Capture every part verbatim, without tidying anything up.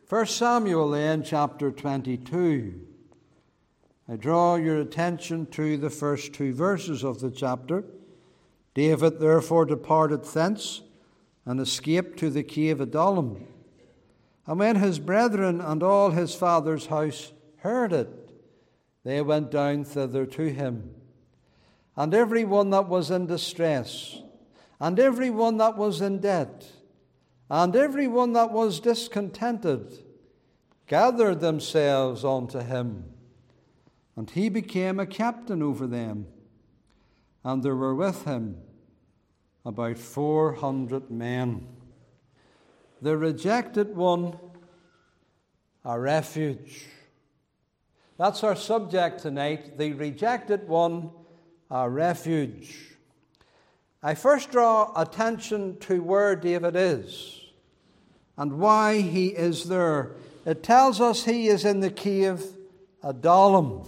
First Samuel then, chapter twenty-two. I draw your attention to the first two verses of the chapter. David therefore departed thence, and escaped to the cave Adullam. And when his brethren and all his father's house heard it, they went down thither to him. And every one that was in distress, and every one that was in debt, and every one that was discontented, gathered themselves unto him. And he became a captain over them. And there were with him about four hundred men. The rejected one, a refuge. That's our subject tonight. The rejected one, a refuge. I first draw attention to where David is and why he is there. It tells us he is in the cave Adullam.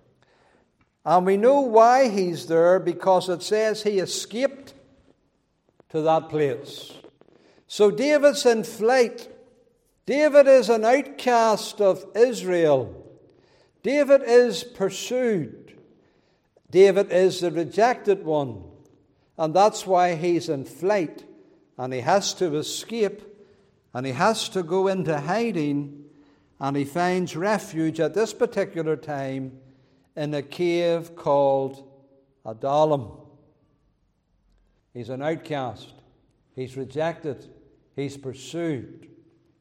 And we know why he's there, because it says he escaped to that place. So David's in flight. David is an outcast of Israel. David is pursued. David is the rejected one. And that's why he's in flight. And he has to escape. And he has to go into hiding. And he finds refuge at this particular time in a cave called Adullam. He's an outcast. He's rejected. He's pursued.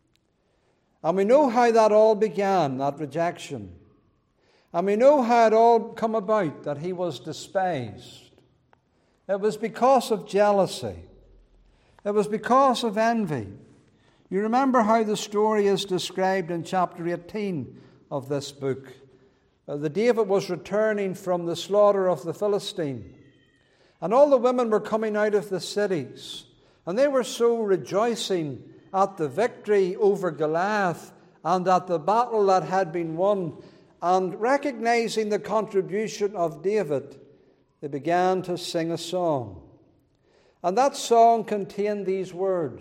And we know how that all began, that rejection. And we know how it all come about, that he was despised. It was because of jealousy. It was because of envy. You remember how the story is described in chapter eighteen of this book. Uh, the David was returning from the slaughter of the Philistine. And all the women were coming out of the cities. And they were so rejoicing at the victory over Goliath and at the battle that had been won. And recognizing the contribution of David, they began to sing a song. And that song contained these words: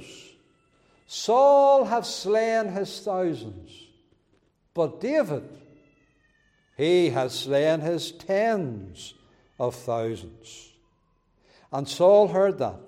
Saul hath slain his thousands, but David, he has slain his tens of thousands. And Saul heard that,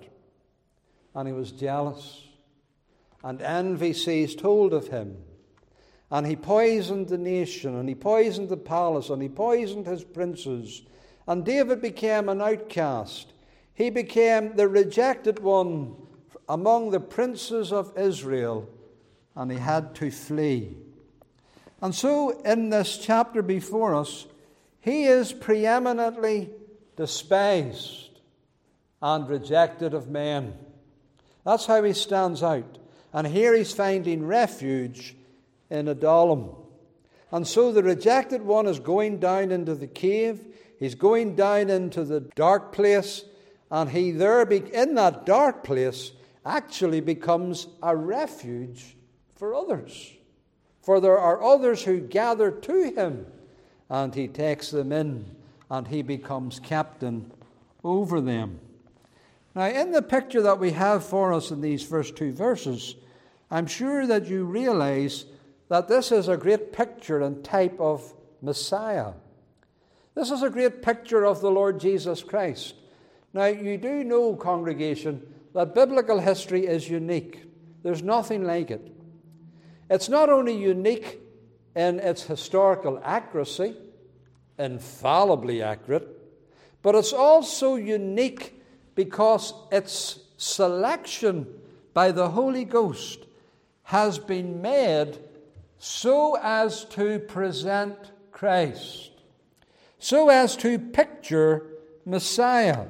and he was jealous, and envy seized hold of him. And he poisoned the nation, and he poisoned the palace, and he poisoned his princes. And David became an outcast. He became the rejected one among the princes of Israel, and he had to flee. And so in this chapter before us, he is preeminently despised and rejected of men. That's how he stands out. And here he's finding refuge in Adullam. And so the rejected one is going down into the cave. He's going down into the dark place. And he there, in that dark place, actually becomes a refuge for others. For there are others who gather to him, and he takes them in, and he becomes captain over them. Now, in the picture that we have for us in these first two verses, I'm sure that you realize that this is a great picture and type of Messiah. This is a great picture of the Lord Jesus Christ. Now, you do know, congregation, that biblical history is unique. There's nothing like it. It's not only unique in its historical accuracy, infallibly accurate, but it's also unique because its selection by the Holy Ghost has been made so as to present Christ, so as to picture Messiah,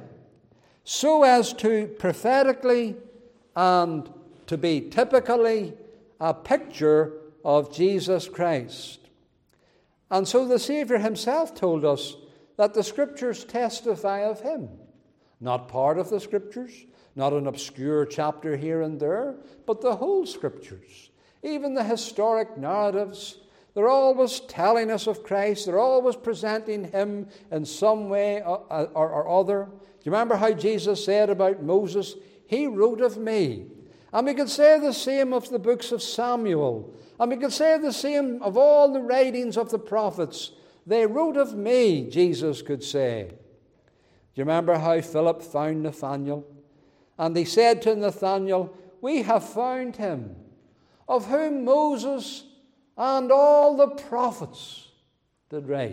so as to prophetically and to be typically a picture of Jesus Christ. And so the Savior himself told us that the Scriptures testify of him. Not part of the Scriptures, not an obscure chapter here and there, but the whole Scriptures. Even the historic narratives, they're always telling us of Christ. They're always presenting him in some way or, or, or other. Do you remember how Jesus said about Moses, he wrote of me? And we could say the same of the books of Samuel. And we could say the same of all the writings of the prophets. They wrote of me, Jesus could say. Do you remember how Philip found Nathanael? And he said to Nathanael, we have found him, of whom Moses and all the prophets did write.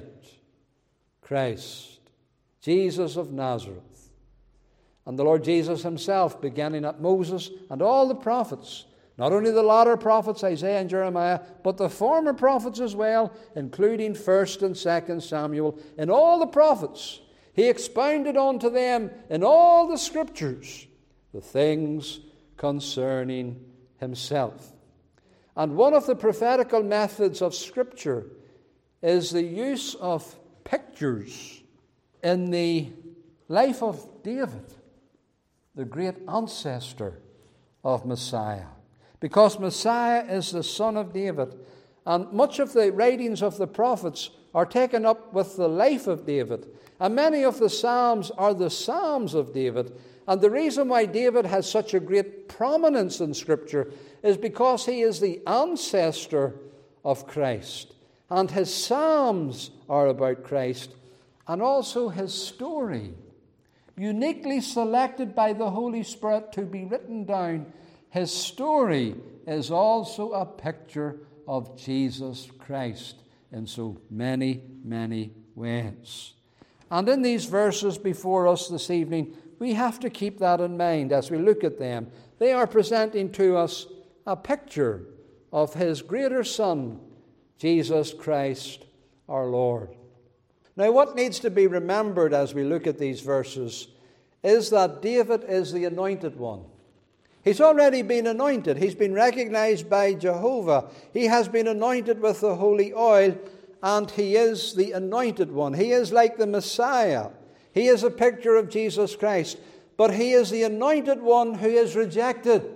Christ, Jesus of Nazareth. And the Lord Jesus himself, beginning at Moses and all the prophets, not only the latter prophets, Isaiah and Jeremiah, but the former prophets as well, including First and Second Samuel, in all the prophets, he expounded unto them in all the Scriptures the things concerning himself. And one of the prophetical methods of Scripture is the use of pictures in the life of David, the great ancestor of Messiah. Because Messiah is the son of David, and much of the writings of the prophets are taken up with the life of David, and many of the Psalms are the Psalms of David. And the reason why David has such a great prominence in Scripture is because he is the ancestor of Christ, and his Psalms are about Christ, and also his story, uniquely selected by the Holy Spirit to be written down. His story is also a picture of Jesus Christ in so many, many ways. And in these verses before us this evening, we have to keep that in mind as we look at them. They are presenting to us a picture of his greater Son, Jesus Christ our Lord. Now, what needs to be remembered as we look at these verses is that David is the anointed one. He's already been anointed. He's been recognized by Jehovah. He has been anointed with the holy oil, and he is the anointed one. He is like the Messiah. He is a picture of Jesus Christ, but he is the anointed one who is rejected.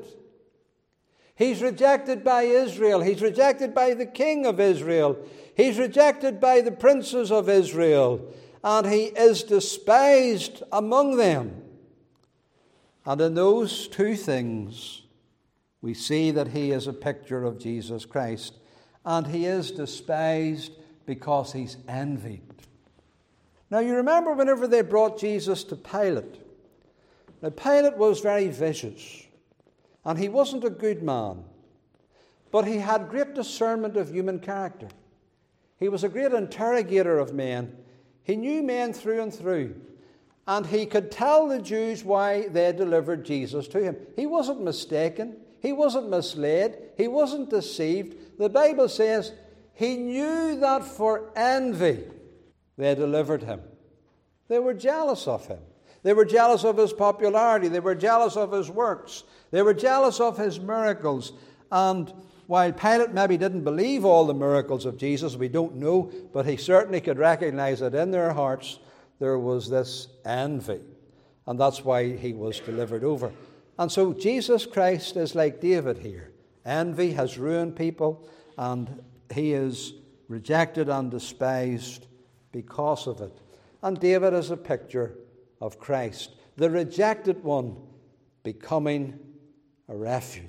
He's rejected by Israel. He's rejected by the king of Israel. He's rejected by the princes of Israel. And he is despised among them. And in those two things, we see that he is a picture of Jesus Christ. And he is despised because he's envied. Now, you remember whenever they brought Jesus to Pilate. Now, Pilate was very vicious. And he wasn't a good man. But he had great discernment of human character. He was a great interrogator of men. He knew men through and through. And he could tell the Jews why they delivered Jesus to him. He wasn't mistaken. He wasn't misled. He wasn't deceived. The Bible says he knew that for envy they delivered him. They were jealous of him. They were jealous of his popularity. They were jealous of his works. They were jealous of his miracles. And while Pilate maybe didn't believe all the miracles of Jesus, we don't know, but he certainly could recognize that in their hearts there was this envy. And that's why he was delivered over. And so Jesus Christ is like David here. Envy has ruined people, and he is rejected and despised because of it. And David is a picture of Christ, the rejected one becoming a refuge.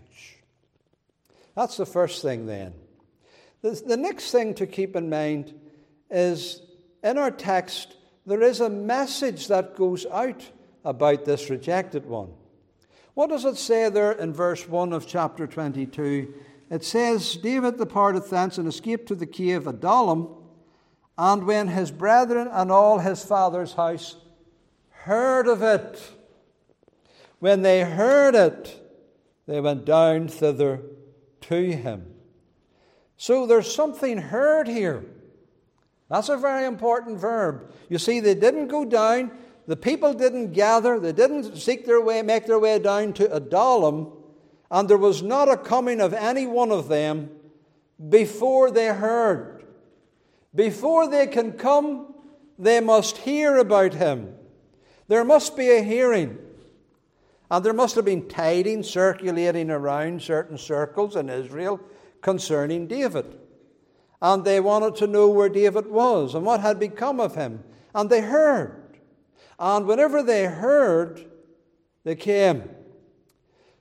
That's the first thing then. The, the next thing to keep in mind is in our text there is a message that goes out about this rejected one. What does it say there in verse one of chapter twenty-two? It says, David departed thence and escaped to the cave Adullam, and when his brethren and all his father's house heard of it, when they heard it, they went down thither to him. So there's something heard here. That's a very important verb. You see, they didn't go down, the people didn't gather, they didn't seek their way, make their way down to Adullam, and there was not a coming of any one of them before they heard. Before they can come, they must hear about him. There must be a hearing. And there must have been tidings circulating around certain circles in Israel concerning David. And they wanted to know where David was and what had become of him. And they heard. And whenever they heard, they came.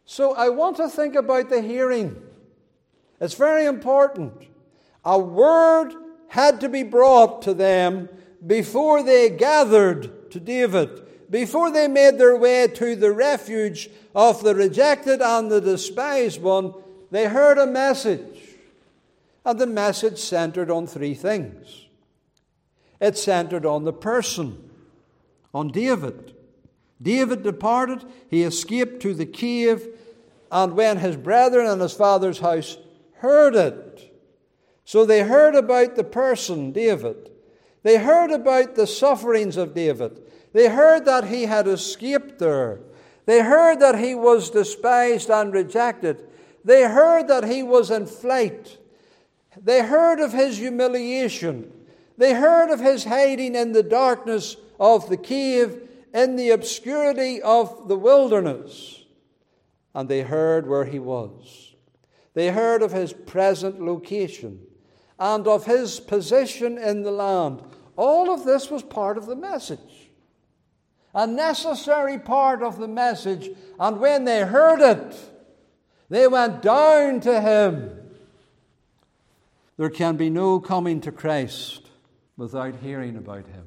So I want to think about the hearing. It's very important. A word had to be brought to them before they gathered to David, before they made their way to the refuge of the rejected and the despised one. They heard a message, and the message centered on three things. It centered on the person, on David. David departed, he escaped to the cave, and when his brethren and his father's house heard it. So they heard about the person, David. They heard about the sufferings of David. They heard that he had escaped there. They heard that he was despised and rejected. They heard that he was in flight. They heard of his humiliation. They heard of his hiding in the darkness of the cave, in the obscurity of the wilderness. And they heard where he was. They heard of his present location and of his position in the land. All of this was part of the message, a necessary part of the message. And when they heard it, they went down to him. There can be no coming to Christ without hearing about him.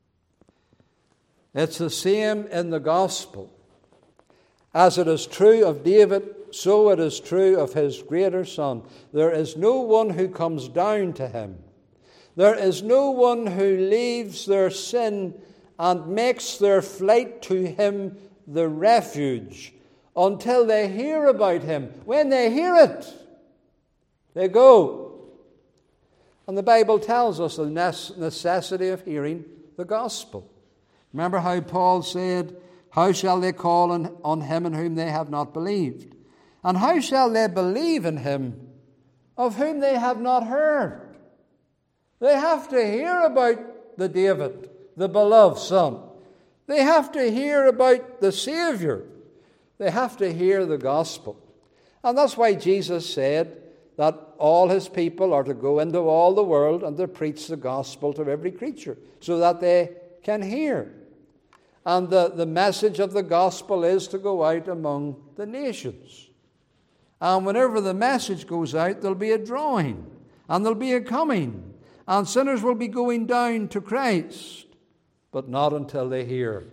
It's the same in the gospel. As it is true of David, so it is true of his greater son. There is no one who comes down to him. There is no one who leaves their sin and makes their flight to him the refuge until they hear about him. When they hear it, they go. And the Bible tells us the necessity of hearing the gospel. Remember how Paul said, "How shall they call on, on him in whom they have not believed? And how shall they believe in him of whom they have not heard?" They have to hear about the David, the beloved son. They have to hear about the Savior. They have to hear the gospel. And that's why Jesus said that all his people are to go into all the world and to preach the gospel to every creature, so that they can hear. And the, the message of the gospel is to go out among the nations. And whenever the message goes out, there'll be a drawing, and there'll be a coming, and sinners will be going down to Christ, but not until they hear.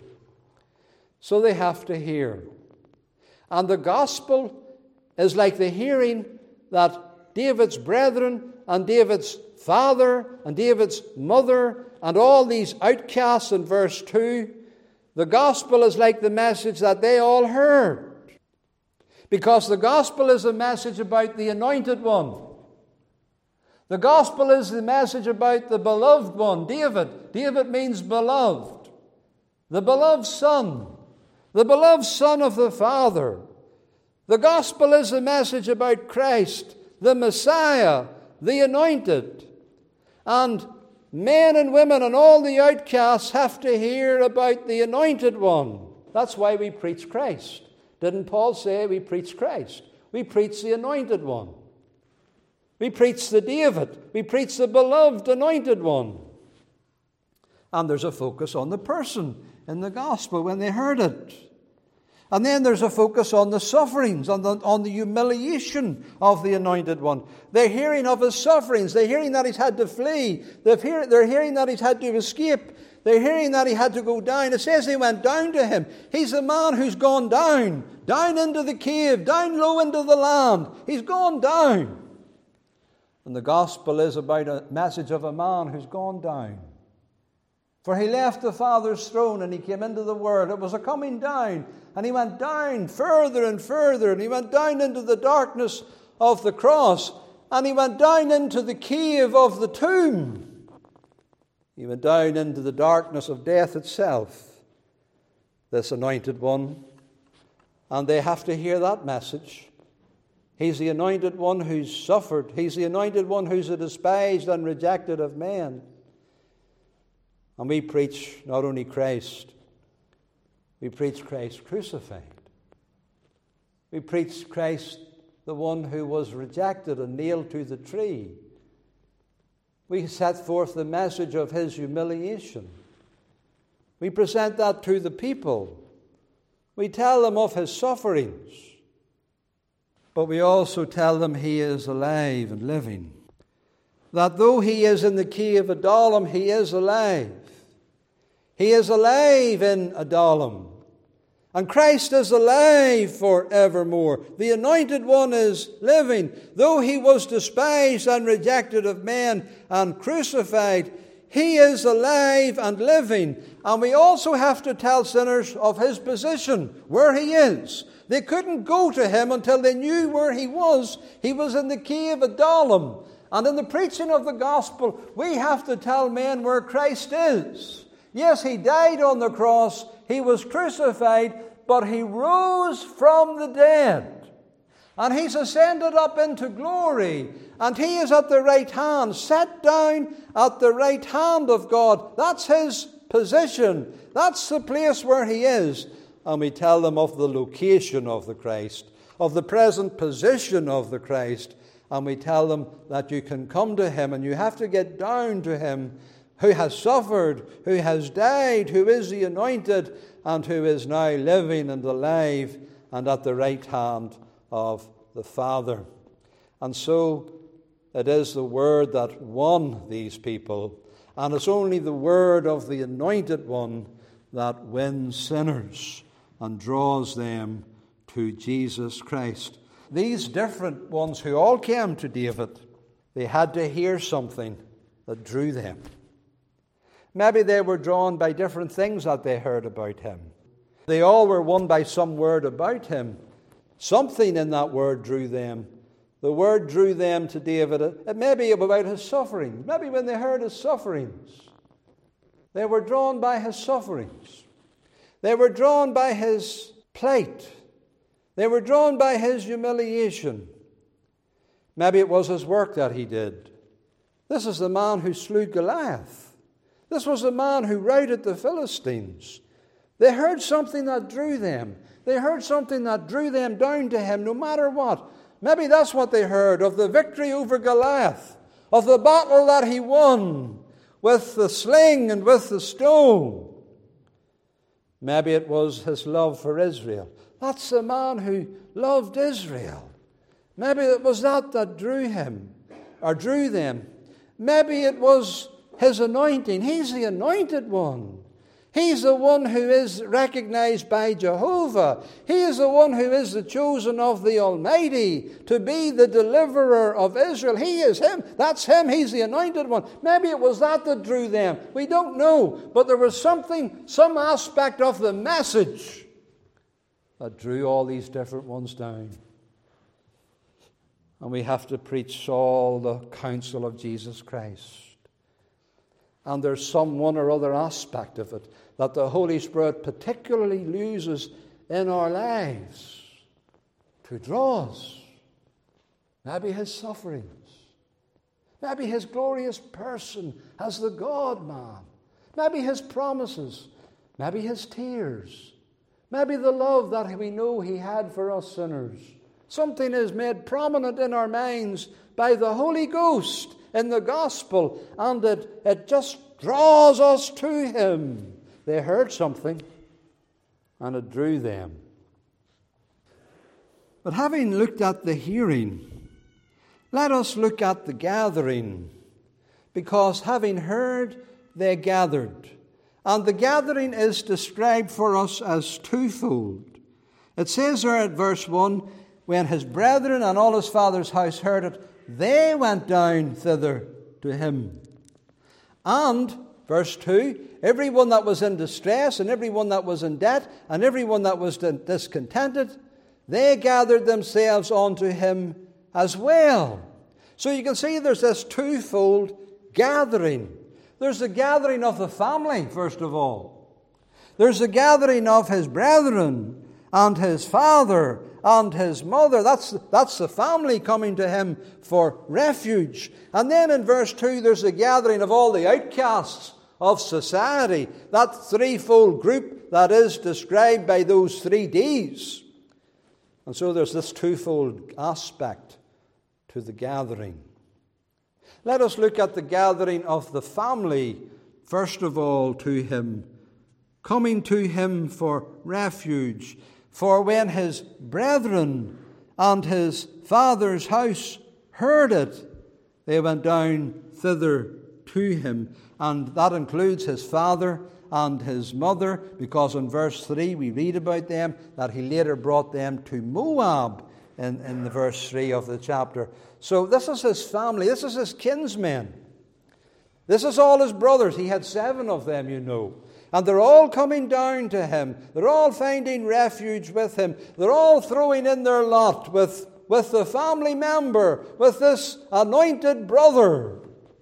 So they have to hear. And the gospel is like the hearing that David's brethren and David's father and David's mother and all these outcasts in verse two, the gospel is like the message that they all heard. Because the gospel is a message about the anointed one. The gospel is the message about the beloved one, David. David means beloved. The beloved son. The beloved son of the Father. The gospel is a message about Christ, the Messiah, the anointed. And men and women and all the outcasts have to hear about the anointed one. That's why we preach Christ. Didn't Paul say we preach Christ? We preach the anointed one. We preach the David. We preach the beloved anointed one. And there's a focus on the person in the gospel when they heard it. And then there's a focus on the sufferings, on the, on the humiliation of the anointed one. They're hearing of his sufferings. They're hearing that he's had to flee. They're, hear, they're hearing that he's had to escape. They're hearing that he had to go down. It says they went down to him. He's the man who's gone down, down into the cave, down low into the land. He's gone down. And the gospel is about a message of a man who's gone down. For he left the Father's throne and he came into the world. It was a coming down. And he went down further and further. And he went down into the darkness of the cross. And he went down into the cave of the tomb. He went down into the darkness of death itself, this anointed one. And they have to hear that message. He's the anointed one who's suffered. He's the anointed one who's a despised and rejected of men. And we preach not only Christ, we preach Christ crucified. We preach Christ, the one who was rejected and nailed to the tree. We set forth the message of his humiliation. We present that to the people. We tell them of his sufferings. but we also tell them he is alive and living. That though he is in the cave of Adullam, he is alive. He is alive in Adullam. And Christ is alive forevermore. The Anointed One is living. Though he was despised and rejected of men and crucified, he is alive and living. And we also have to tell sinners of his position, where he is. They couldn't go to him until they knew where he was. He was in the cave of Adullam. And in the preaching of the gospel, we have to tell men where Christ is. Yes, he died on the cross, he was crucified, but he rose from the dead. And he's ascended up into glory. And he is at the right hand, sat down at the right hand of God. That's his position. That's the place where he is. And we tell them of the location of the Christ, of the present position of the Christ. And we tell them that you can come to him and you have to get down to him, who has suffered, who has died, who is the anointed, and who is now living and alive and at the right hand of the Father. And so it is the word that won these people, and it's only the word of the Anointed One that wins sinners and draws them to Jesus Christ. These different ones who all came to David, they had to hear something that drew them. Maybe they were drawn by different things that they heard about him. They all were won by some word about him. Something in that word drew them. The word drew them to David. It may be about his sufferings. Maybe when they heard his sufferings, they were drawn by his sufferings. They were drawn by his plight. They were drawn by his humiliation. Maybe it was his work that he did. This is the man who slew Goliath. This was the man who routed the Philistines. They heard something that drew them. They heard something that drew them down to him no matter what. Maybe that's what they heard, of the victory over Goliath, of the battle that he won with the sling and with the stone. Maybe it was his love for Israel. That's the man who loved Israel. Maybe it was that that drew him, or drew them. Maybe it was his anointing. He's the anointed one. He's the one who is recognized by Jehovah. He is the one who is the chosen of the Almighty to be the deliverer of Israel. He is him. That's him. He's the anointed one. Maybe it was that that drew them. We don't know. But there was something, some aspect of the message that drew all these different ones down. And we have to preach all the counsel of Jesus Christ. And there's some one or other aspect of it that the Holy Spirit particularly uses in our lives to draw us. Maybe his sufferings. Maybe his glorious person as the God-man. Maybe his promises. Maybe his tears. Maybe the love that we know he had for us sinners. Something is made prominent in our minds by the Holy Ghost in the gospel, and it, it just draws us to him. They heard something, and it drew them. But having looked at the hearing, let us look at the gathering, because having heard, they gathered. And the gathering is described for us as twofold. It says there at verse one, when his brethren and all his father's house heard it, they went down thither to him. And, verse two, everyone that was in distress, and everyone that was in debt, and everyone that was discontented, they gathered themselves unto him as well. So you can see there's this twofold gathering. There's the gathering of the family, first of all. There's the gathering of his brethren, and his father, and his mother. That's, that's the family coming to him for refuge. And then in verse two, there's a gathering of all the outcasts of society. That threefold group that is described by those three D's. And so there's this twofold aspect to the gathering. Let us look at the gathering of the family, first of all, to him, coming to him for refuge. For when his brethren and his father's house heard it, they went down thither to him. And that includes his father and his mother, because in verse three we read about them, that he later brought them to Moab in, in the verse three of the chapter. So this is his family, this is his kinsmen. This is all his brothers. He had seven of them, you know. And they're all coming down to him. They're all finding refuge with him. They're all throwing in their lot with, with the family member, with this anointed brother.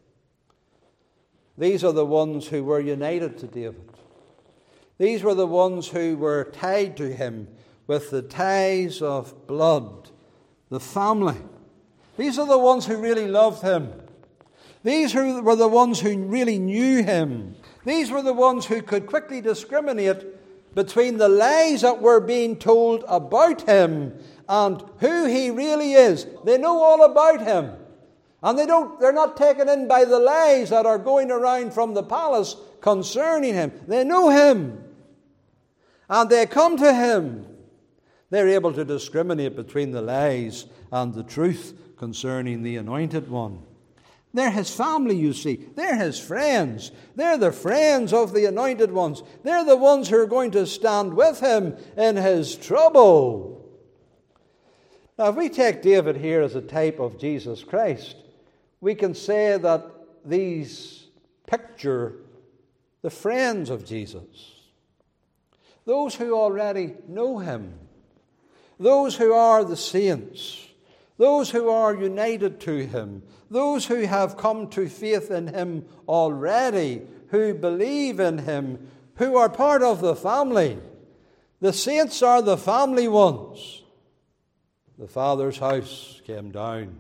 These are the ones who were united to David. These were the ones who were tied to him with the ties of blood, the family. These are the ones who really loved him. These who were the ones who really knew him. These were the ones who could quickly discriminate between the lies that were being told about him and who he really is. They know all about him. And they don't, they're not taken in by the lies that are going around from the palace concerning him. They know him. And they come to him. They're able to discriminate between the lies and the truth concerning the Anointed One. They're his family, you see. They're his friends. They're the friends of the Anointed Ones. They're the ones who are going to stand with him in his trouble. Now, if we take David here as a type of Jesus Christ, we can say that these picture the friends of Jesus. Those who already know him. Those who are the saints. Those who are united to him. Those who have come to faith in him already. Who believe in him. Who are part of the family. The saints are the family ones. The Father's house came down.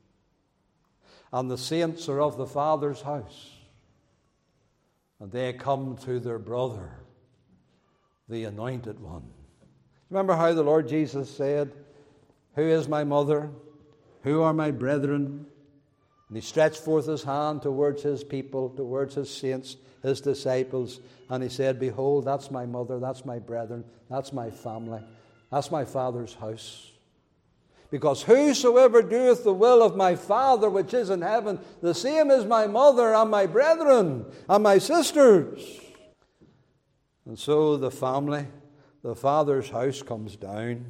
And the saints are of the Father's house. And they come to their brother, the Anointed One. Remember how the Lord Jesus said, "Who is my mother? Who are my brethren?" And he stretched forth his hand towards his people, towards his saints, his disciples. And he said, "Behold, that's my mother, that's my brethren, that's my family, that's my Father's house. Because whosoever doeth the will of my Father which is in heaven, the same is my mother and my brethren and my sisters." And so the family, the Father's house comes down.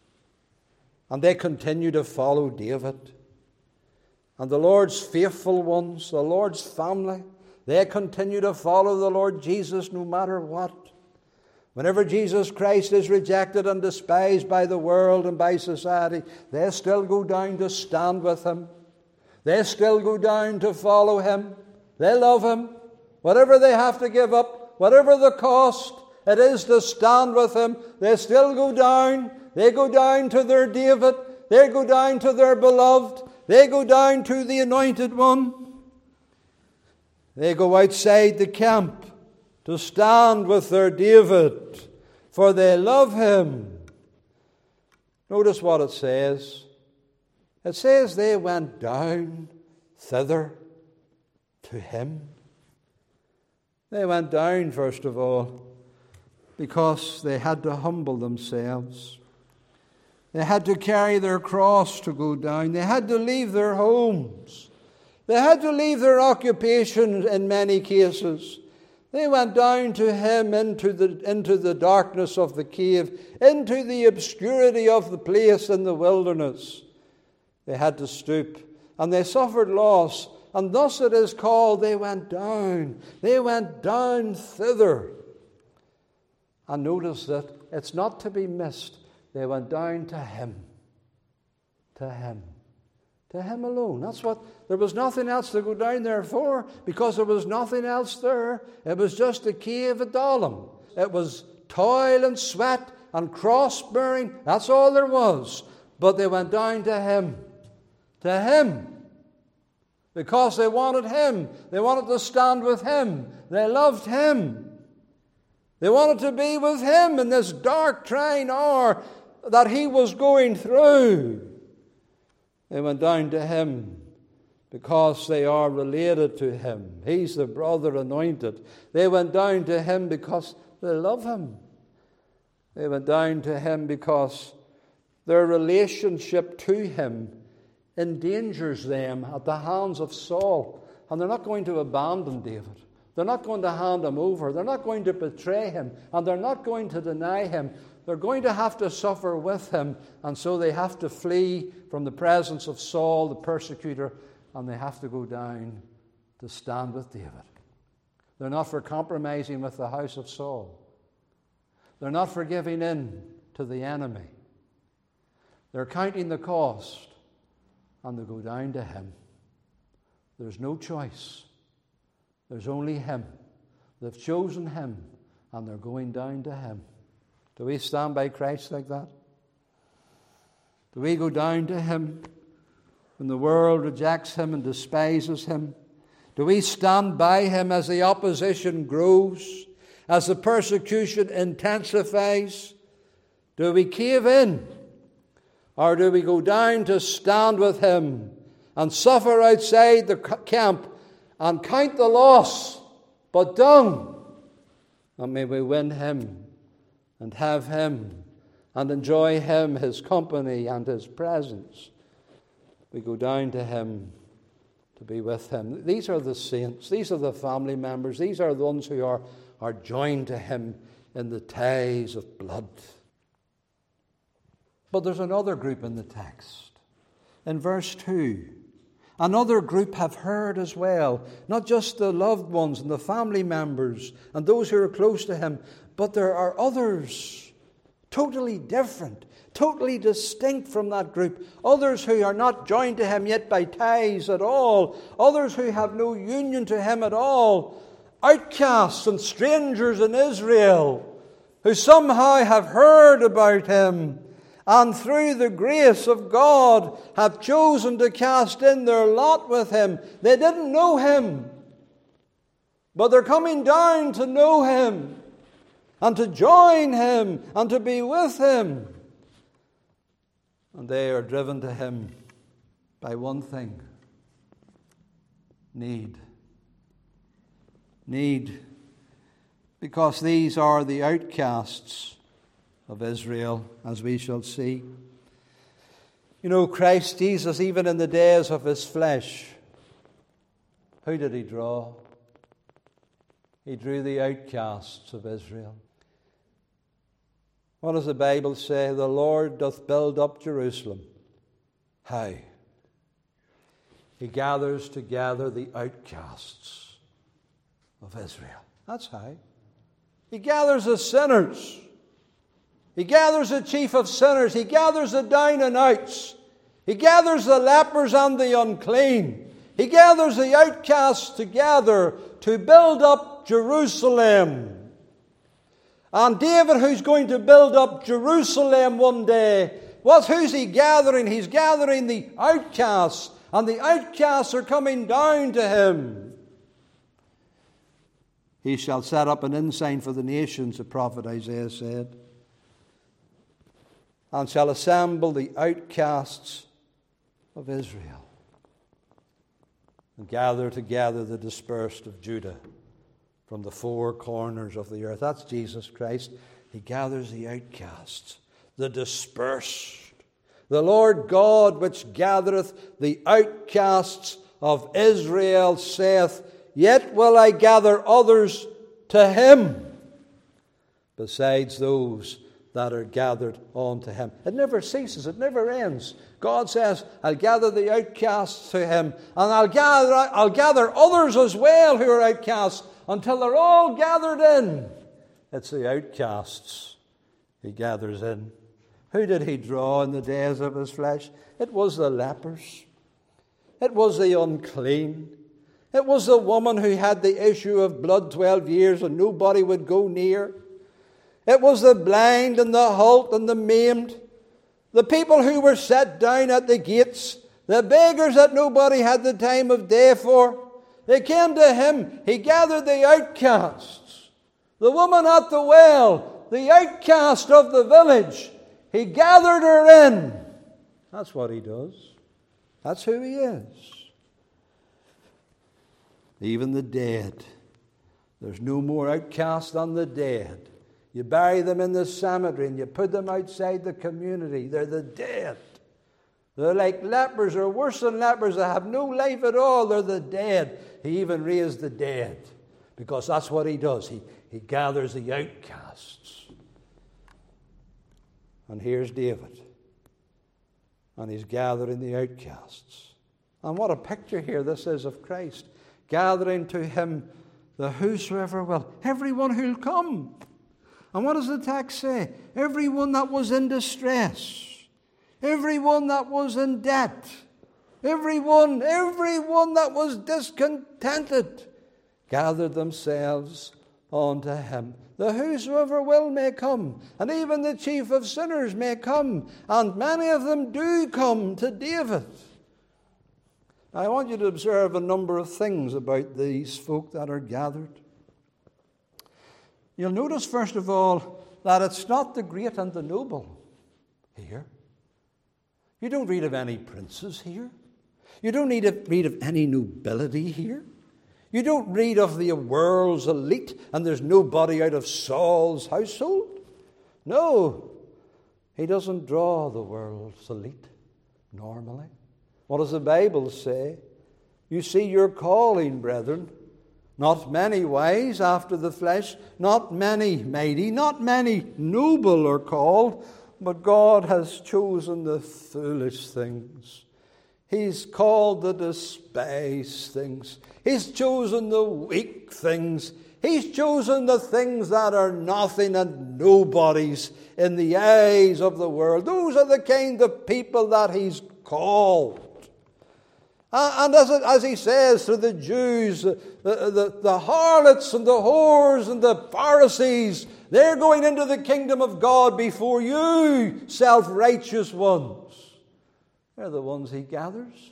And they continue to follow David. And the Lord's faithful ones, the Lord's family, they continue to follow the Lord Jesus no matter what. Whenever Jesus Christ is rejected and despised by the world and by society, they still go down to stand with him. They still go down to follow him. They love him. Whatever they have to give up, whatever the cost it is to stand with him, they still go down. They go down to their David. They go down to their beloved. They go down to the Anointed One. They go outside the camp to stand with their David, for they love him. Notice what it says. It says they went down thither to him. They went down, first of all, because they had to humble themselves. They had to carry their cross to go down. They had to leave their homes. They had to leave their occupations in many cases. They went down to him into the, into the darkness of the cave, into the obscurity of the place in the wilderness. They had to stoop, and they suffered loss, and thus it is called they went down. They went down thither. And notice that it's not to be missed. They went down to him. To him. To him alone. That's what, there was nothing else to go down there for, because there was nothing else there. It was just the cave of Adullam. It was toil and sweat and cross-bearing. That's all there was. But they went down to him. To him. Because they wanted him. They wanted to stand with him. They loved him. They wanted to be with him in this dark, trying hour that he was going through. They went down to him because they are related to him. He's the brother anointed. They went down to him because they love him. They went down to him because their relationship to him endangers them at the hands of Saul. And they're not going to abandon David. They're not going to hand him over. They're not going to betray him. And they're not going to deny him. They're going to have to suffer with him. And so they have to flee from the presence of Saul, the persecutor, and they have to go down to stand with David. They're not for compromising with the house of Saul. They're not for giving in to the enemy. They're counting the cost, and they go down to him. There's no choice. There's only him. They've chosen him, and they're going down to him. Do we stand by Christ like that? Do we go down to him when the world rejects him and despises him? Do we stand by him as the opposition grows, as the persecution intensifies? Do we cave in? Or do we go down to stand with him and suffer outside the camp and count the loss, but dung? And may we win him and have him and enjoy him, his company and his presence. We go down to him to be with him. These are the saints. These are the family members. These are the ones who are, are joined to him in the ties of blood. But there's another group in the text. In verse two, another group have heard as well. Not just the loved ones and the family members and those who are close to him, but there are others totally different, totally distinct from that group. Others who are not joined to him yet by ties at all. Others who have no union to him at all. Outcasts and strangers in Israel who somehow have heard about him and through the grace of God have chosen to cast in their lot with him. They didn't know him, but they're coming down to know him and to join him and to be with him. And they are driven to him by one thing: need. Need. Because these are the outcasts of Israel, as we shall see. You know, Christ Jesus, even in the days of his flesh, who did he draw? He drew the outcasts of Israel. What does the Bible say? The Lord doth build up Jerusalem. How? He gathers together the outcasts of Israel. That's how. He gathers the sinners. He gathers the chief of sinners. He gathers the down and outs. He gathers the lepers and the unclean. He gathers the outcasts together to build up Jerusalem. And David, who's going to build up Jerusalem one day, what, who's he gathering? He's gathering the outcasts, and the outcasts are coming down to him. He shall set up an ensign for the nations, the prophet Isaiah said, and shall assemble the outcasts of Israel and gather together the dispersed of Judah from the four corners of the earth. That's Jesus Christ. He gathers the outcasts, the dispersed. The Lord God which gathereth the outcasts of Israel saith, Yet will I gather others to him, besides those that are gathered unto him. It never ceases. It never ends. God says, I'll gather the outcasts to him, and I'll gather, I'll gather others as well who are outcasts, until they're all gathered in. It's the outcasts he gathers in. Who did he draw in the days of his flesh? It was the lepers. It was the unclean. It was the woman who had the issue of blood twelve years and nobody would go near. It was the blind and the halt and the maimed. The people who were set down at the gates. The beggars that nobody had the time of day for. They came to him. He gathered the outcasts. The woman at the well, the outcast of the village. He gathered her in. That's what he does. That's who he is. Even the dead. There's no more outcast than the dead. You bury them in the cemetery and you put them outside the community. They're the dead. They're like lepers, or worse than lepers. They have no life at all. They're the dead. He even raised the dead, because that's what he does. He, he gathers the outcasts. And here's David. And he's gathering the outcasts. And what a picture here this is of Christ. Gathering to him the whosoever will. Everyone who'll come. And what does the text say? Everyone that was in distress. Everyone that was in debt. Everyone, everyone that was discontented gathered themselves unto him. The whosoever will may come, and even the chief of sinners may come, and many of them do come to David. I want you to observe a number of things about these folk that are gathered. You'll notice, first of all, that it's not the great and the noble here. You don't read of any princes here. You don't need to read of any nobility here. You don't read of the world's elite, and there's nobody out of Saul's household. No, he doesn't draw the world's elite normally. What does the Bible say? You see your calling, brethren. Not many wise after the flesh, not many mighty, not many noble are called, but God has chosen the foolish things. He's called the despised things. He's chosen the weak things. He's chosen the things that are nothing and nobodies in the eyes of the world. Those are the kind of people that he's called. And as, it, as he says to the Jews, the, the, the harlots and the whores and the Pharisees, they're going into the kingdom of God before you, self-righteous ones. They're the ones he gathers.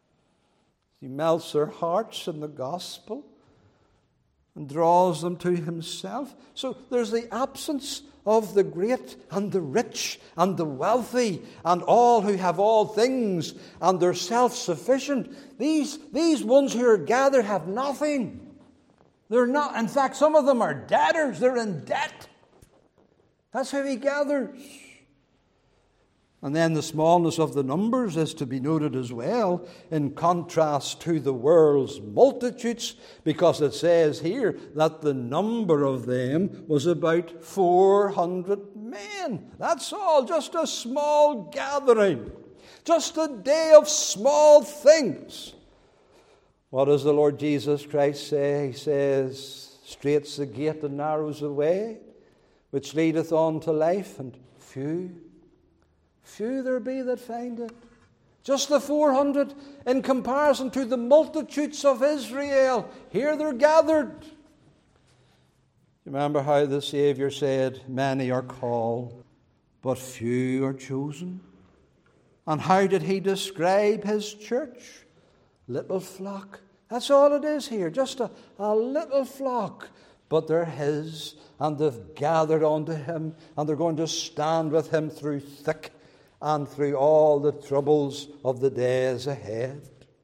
He melts their hearts in the gospel and draws them to himself. So there's the absence of the great and the rich and the wealthy and all who have all things and they're self-sufficient. These, these ones who are gathered have nothing. They're not. In fact, some of them are debtors. They're in debt. That's how he gathers. And then the smallness of the numbers is to be noted as well, in contrast to the world's multitudes, because it says here that the number of them was about four hundred men. That's all, just a small gathering, just a day of small things. What does the Lord Jesus Christ say? He says, strait's the gate and narrow's the way, which leadeth on to life, and few Few there be that find it. Just the four hundred in comparison to the multitudes of Israel. Here they're gathered. Remember how the Savior said, many are called, but few are chosen. And how did he describe his church? Little flock. That's all it is here, just a, a little flock. But they're his, and they've gathered unto him, and they're going to stand with him through thick and through all the troubles of the days ahead.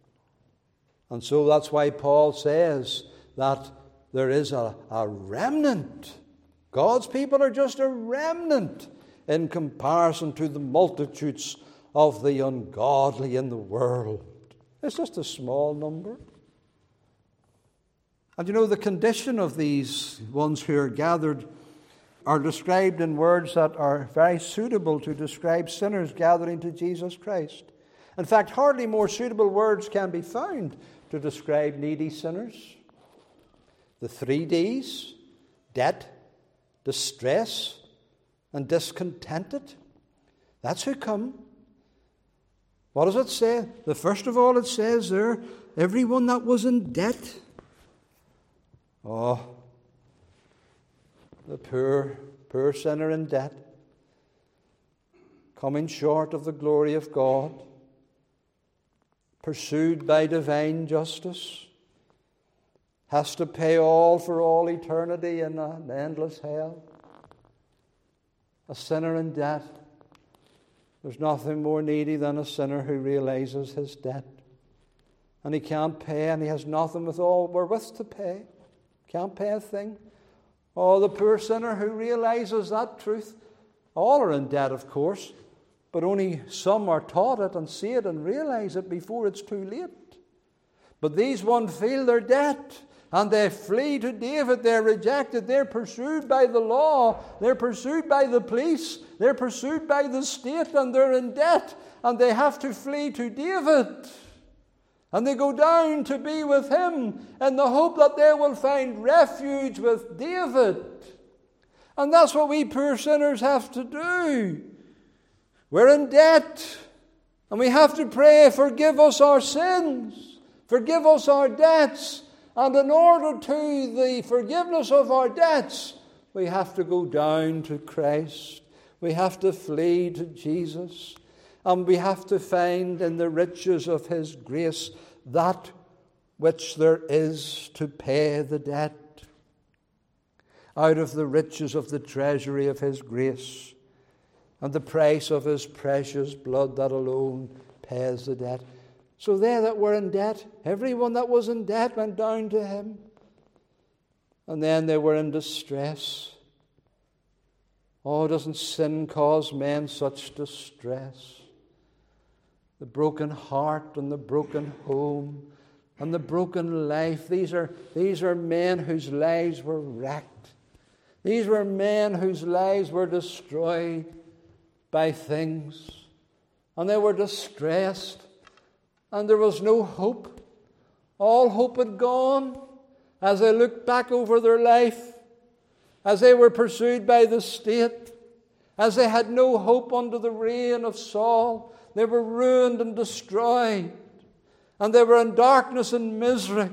And so that's why Paul says that there is a, a remnant. God's people are just a remnant in comparison to the multitudes of the ungodly in the world. It's just a small number. And you know, the condition of these ones who are gathered are described in words that are very suitable to describe sinners gathering to Jesus Christ. In fact, hardly more suitable words can be found to describe needy sinners. The three D's: debt, distress, and discontented. That's who come. What does it say? The first of all, it says there, everyone that was in debt. Oh, the poor, poor sinner in debt, coming short of the glory of God, pursued by divine justice, has to pay all for all eternity in an endless hell. A sinner in debt. There's nothing more needy than a sinner who realizes his debt. And he can't pay, and he has nothing with all wherewith to pay. Can't pay a thing. Oh, the poor sinner who realizes that truth. All are in debt, of course, but only some are taught it and see it and realize it before it's too late. But these one feel their debt, and they flee to David. They're rejected. They're pursued by the law. They're pursued by the police. They're pursued by the state, and they're in debt, and they have to flee to David. And they go down to be with him in the hope that they will find refuge with David. And that's what we poor sinners have to do. We're in debt, and we have to pray, forgive us our sins, forgive us our debts. And in order to the forgiveness of our debts, we have to go down to Christ. We have to flee to Jesus. And we have to find in the riches of his grace that which there is to pay the debt. Out of the riches of the treasury of his grace and the price of his precious blood, that alone pays the debt. So they that were in debt, everyone that was in debt went down to him. And then they were in distress. Oh, doesn't sin cause men such distress? The broken heart and the broken home and the broken life. These are, these are men whose lives were wrecked. These were men whose lives were destroyed by things. And they were distressed. And there was no hope. All hope had gone as they looked back over their life, as they were pursued by the state, as they had no hope under the reign of Saul. They were ruined and destroyed, and they were in darkness and misery.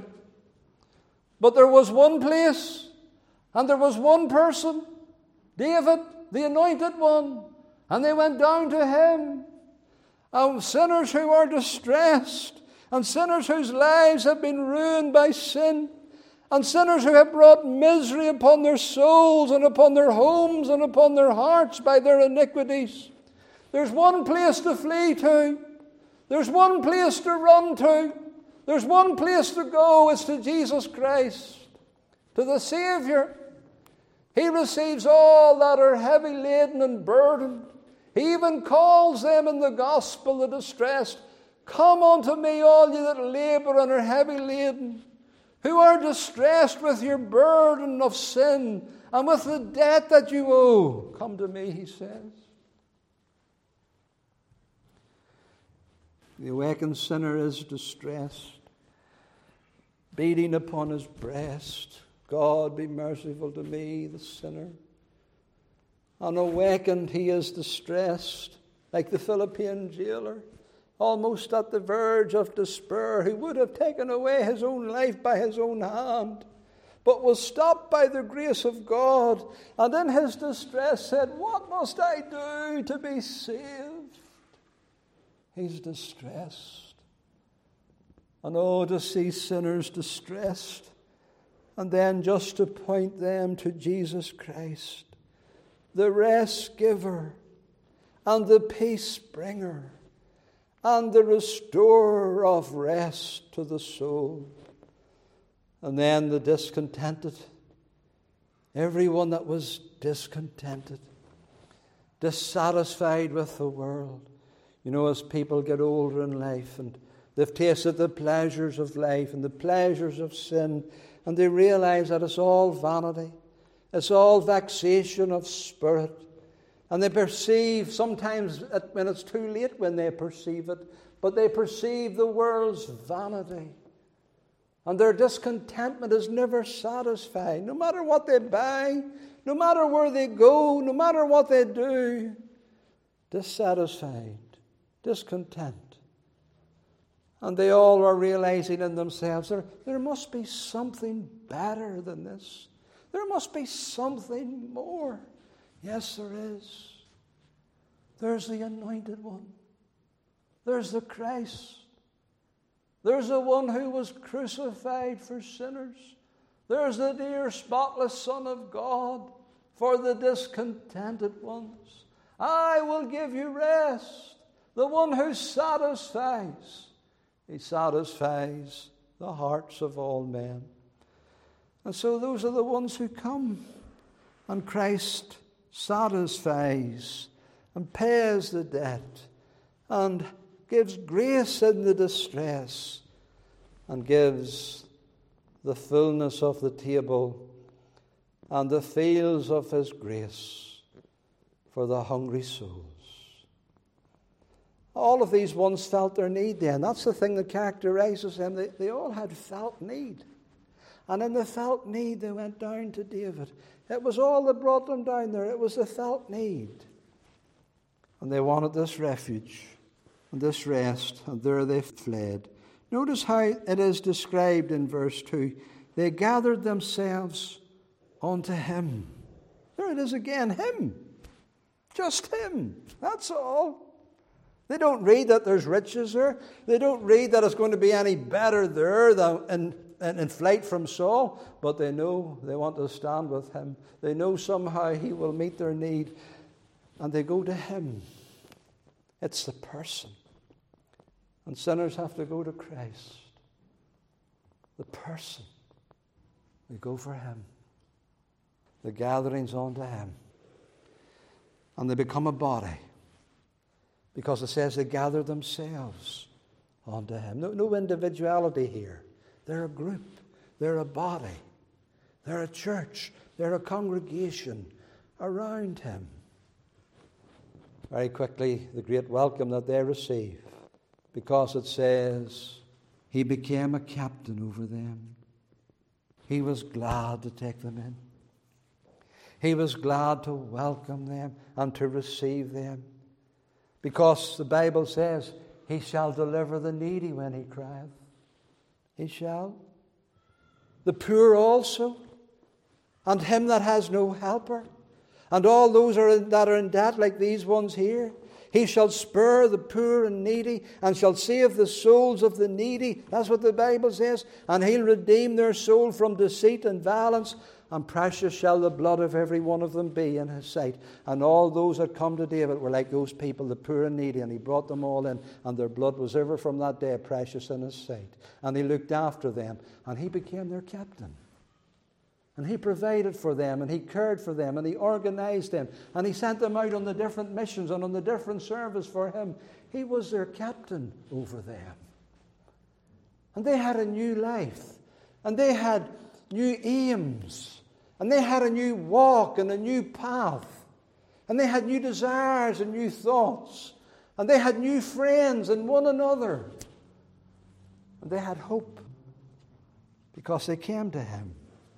But there was one place, and there was one person, David, the anointed one, and they went down to him. And sinners who are distressed, and sinners whose lives have been ruined by sin, and sinners who have brought misery upon their souls and upon their homes and upon their hearts by their iniquities. There's one place to flee to. There's one place to run to. There's one place to go. It's to Jesus Christ, to the Savior. He receives all that are heavy laden and burdened. He even calls them in the gospel, the distressed, come unto me, all ye that labor and are heavy laden, who are distressed with your burden of sin and with the debt that you owe. Come to me, he says. The awakened sinner is distressed, beating upon his breast. God, be merciful to me, the sinner. Unawakened, he is distressed, like the Philippian jailer, almost at the verge of despair, who would have taken away his own life by his own hand, but was stopped by the grace of God, and in his distress said, what must I do to be saved? He's distressed. And oh, to see sinners distressed, and then just to point them to Jesus Christ, the rest giver, and the peace bringer, and the restorer of rest to the soul. And then the discontented, everyone that was discontented, dissatisfied with the world. You know, as people get older in life and they've tasted the pleasures of life and the pleasures of sin, and they realize that it's all vanity. It's all vexation of spirit. And they perceive, sometimes when it's too late when they perceive it, but they perceive the world's vanity. And their discontentment is never satisfied. No matter what they buy, no matter where they go, no matter what they do, dissatisfied, discontent. And they all are realizing in themselves, there, there must be something better than this. There must be something more. Yes, there is. There's the anointed one. There's the Christ. There's the one who was crucified for sinners. There's the dear spotless Son of God for the discontented ones. I will give you rest. The one who satisfies. He satisfies the hearts of all men. And so those are the ones who come. And Christ satisfies and pays the debt and gives grace in the distress and gives the fullness of the table and the fields of his grace for the hungry souls. All of these ones felt their need then. That's the thing that characterizes them. They, they all had felt need. And in the felt need, they went down to David. It was all that brought them down there. It was the felt need. And they wanted this refuge and this rest, and there they fled. Notice how it is described in verse two. They gathered themselves unto him. There it is again, him. Just him. That's all. They don't read that there's riches there. They don't read that it's going to be any better there than in, in, in flight from Saul. But they know they want to stand with him. They know somehow he will meet their need. And they go to him. It's the person. And sinners have to go to Christ. The person. They go for him. The gatherings unto him. And they become a body. Because it says they gather themselves unto him. No, no individuality here. They're a group. They're a body. They're a church. They're a congregation around him. Very quickly, the great welcome that they receive. Because it says, he became a captain over them. He was glad to take them in. He was glad to welcome them and to receive them. Because the Bible says, he shall deliver the needy when he crieth. He shall. The poor also. And him that has no helper. And all those are in, that are in debt like these ones here. He shall spur the poor and needy, and shall save the souls of the needy. That's what the Bible says. And he'll redeem their soul from deceit and violence. And precious shall the blood of every one of them be in his sight. And all those that come to David were like those people, the poor and needy. And he brought them all in. And their blood was ever from that day precious in his sight. And he looked after them. And he became their captain. And he provided for them, and he cared for them, and he organized them, and he sent them out on the different missions and on the different service for him. He was their captain over them. And they had a new life, and they had new aims, and they had a new walk and a new path, and they had new desires and new thoughts, and they had new friends in one another, and they had hope because they came to him.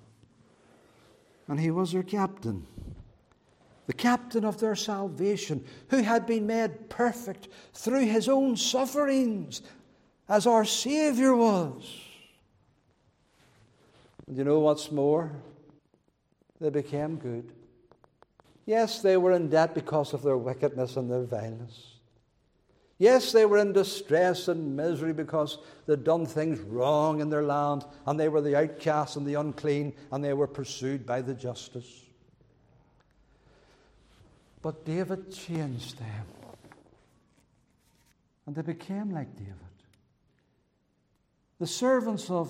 And he was their captain, the captain of their salvation, who had been made perfect through his own sufferings, as our Savior was. And you know what's more? They became good. Yes, they were in debt because of their wickedness and their vileness. Yes, they were in distress and misery because they'd done things wrong in their land, and they were the outcasts and the unclean, and they were pursued by the justice. But David changed them, and they became like David. The servants of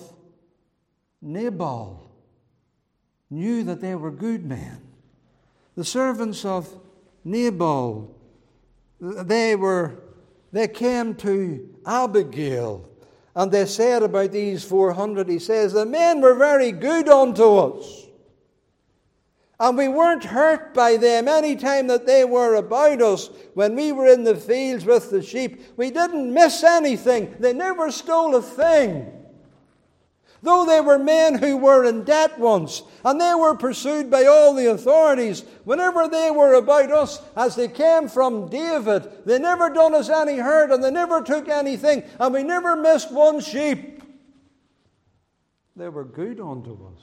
Nabal knew that they were good men. The servants of Nabal, they were They came to Abigail, and they said about these four hundred, he says, the men were very good unto us. And we weren't hurt by them any time that they were about us. When we were in the fields with the sheep, we didn't miss anything. They never stole a thing. Though they were men who were in debt once, and they were pursued by all the authorities, whenever they were about us, as they came from David, they never done us any hurt, and they never took anything, and we never missed one sheep. They were good unto us.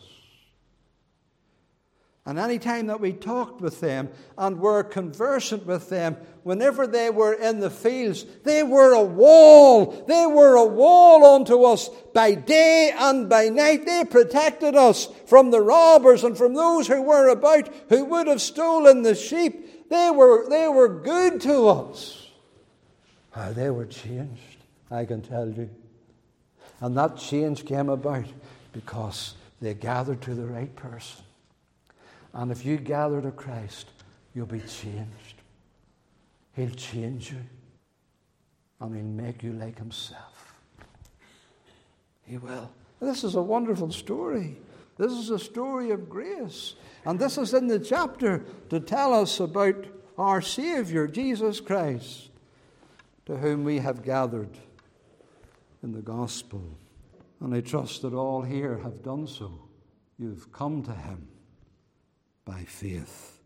And any time that we talked with them and were conversant with them, whenever they were in the fields, they were a wall. They were a wall unto us by day and by night. They protected us from the robbers and from those who were about, who would have stolen the sheep. They were, they were good to us. Oh, they were changed, I can tell you. And that change came about because they gathered to the right person. And if you gather to Christ, you'll be changed. He'll change you. And He'll make you like Himself. He will. This is a wonderful story. This is a story of grace. And this is in the chapter to tell us about our Savior, Jesus Christ, to whom we have gathered in the gospel. And I trust that all here have done so. You've come to Him by faith.